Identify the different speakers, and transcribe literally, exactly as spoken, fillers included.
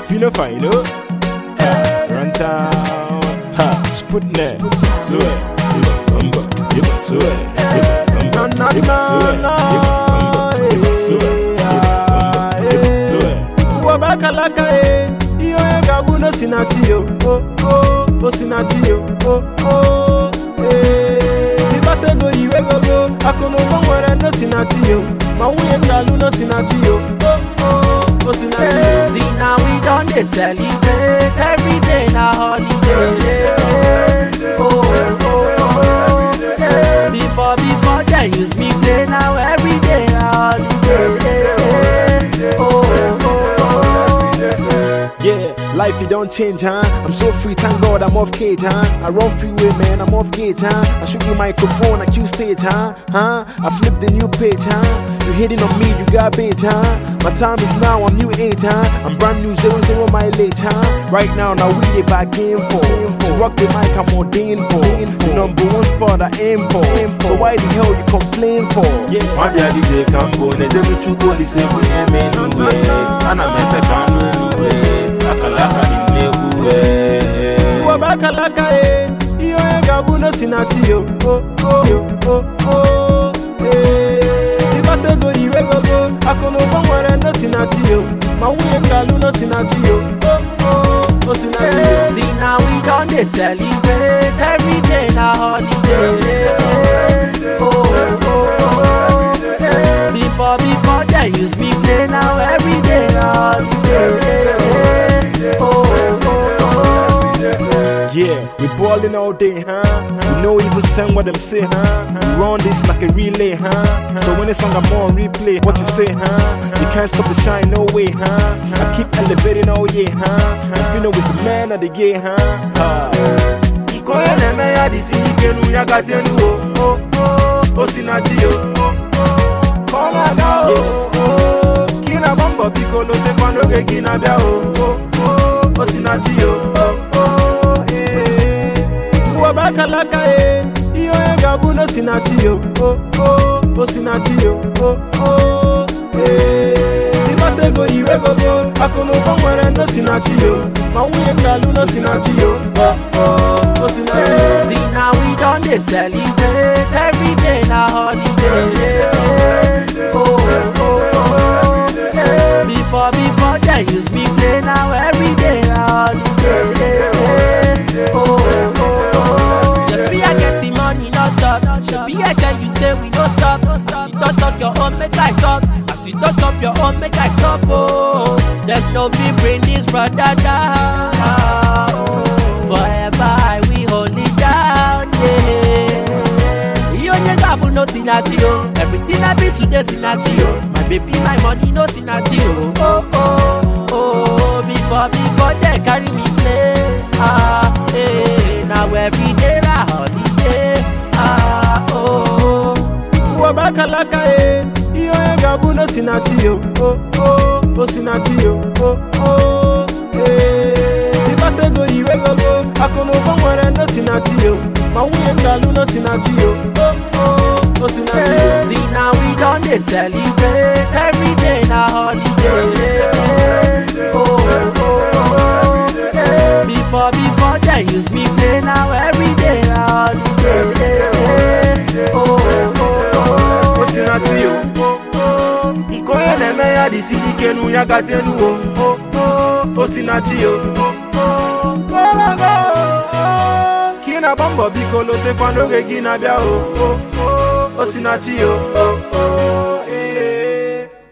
Speaker 1: Fino Fino, ha, Run Town, ha, Sputnik, Swear, Bumba, Yip, Swear, Yip, Bumba, Yip, Swear, Yip, Bumba, Yip, Swear, Yip, Bumba, Yip, Swear. Wabakalaka, eh, iyo gabu no sinatio, oh, oh, oh, sinatio, oh, oh, eh. Ibatego iwe gogo, akono bongwere no sinatio, mawuye ngalu no sinatio, oh, oh. See
Speaker 2: now we done they celebrate every day na holiday. Oh, oh, oh, yeah. Before before they use me play now every day na holiday. Oh, oh, oh,
Speaker 1: yeah. Life it don't change, huh? I'm so free, thank God I'm off cage, huh? I run freeway, man, I'm off gauge, huh? I shoot you microphone, I cue stage, huh? Huh? I flip the new page, huh? You hitting on me, you got bitch, huh? My time is now, I'm new age, huh? I'm brand new, zero zero mileage, huh? Right now, now we the back in for. To rock the mic, I'm ordained for. The number one spot I aim for. So why the hell you complain for?
Speaker 3: Yeah. My daddy they come go, they say we should go the same way, man, anyway. And I'm at the can anyway. Akalaka in the way.
Speaker 1: Wabakalaka, eh? Iyo gabu no sinatio, oh, oh, oh, oh, eh. Ibatego iwe gogo, akono bongwere no sinatio, mawuye ngalu no sinatio, oh, oh, oh, sinatio.
Speaker 2: see now we done they celebrate every day na holiday. Oh, oh, oh, yeah. Before before they use me play now every day na holiday. Oh, oh, oh,
Speaker 1: yeah, we ballin' all day, huh? We know evil send what them say, huh? We run this like a relay, huh? So when it's on, I'm on replay, what you say, huh? You can't stop the shine, no way, huh? I keep elevating all year, huh? If you know it's the man of the year, huh?
Speaker 3: Ikoye ne me ya disi ikenu ya gasienu, oh, oh, oh, sinatio, oh, oh, kola ga, oh, oh, kina bambo pikolo te kwando ge kina bia, oh, oh, oh, oh, sinatio, oh, oh, eh.
Speaker 1: Wabakalaka, eh, iyo gabu no sinatio, oh, oh, oh, sinatio, oh, oh, eh. Ibatego iwe gogo, akono bongwere no sinatio, mawuye ngalu no sinatio, oh, oh, oh, sinatio.
Speaker 2: see now we done they celebrate every day na holiday. Oh, oh, oh, yeah. Before before they use me play now every day na holiday. Oh, oh, oh, yes we are getting money non stop. Should be I tell you say we don't stop. As you don't talk your own make I talk. As you don't talk your own make I talk. Oh, them no be bring this brother down. Oh, forever I will hold it down. Yeah, you only got no sinatio. Everything I be today sinatio. My baby, my money no sinatio. Oh oh oh, before before they carry me play. Ah, hey, now every day I holiday. Ah, oh.
Speaker 1: Wabakalaka, eh, iyo gabu no sinatio, oh, oh, oh, sinatio, oh, oh, eh. Ibatego iwe gogo, akono bongwere no sinatio, mawuye ngalu no sinatio, oh, oh, oh, sinatio.
Speaker 2: See now we done they celebrate every day na holiday. Oh, oh, oh, yeah. Before before they use me play now every day na holiday. Oh, oh, oh,
Speaker 3: oh, sinatio, oh, oh, ikoye ne me ya disi ikenu ya gasienu, oh, oh, oh, oh, sinatio, oh, oh, kola ga, oh, kina bambo bikolo te kwando ge gina bia, oh, oh, oh, oh, sinatio, oh, oh.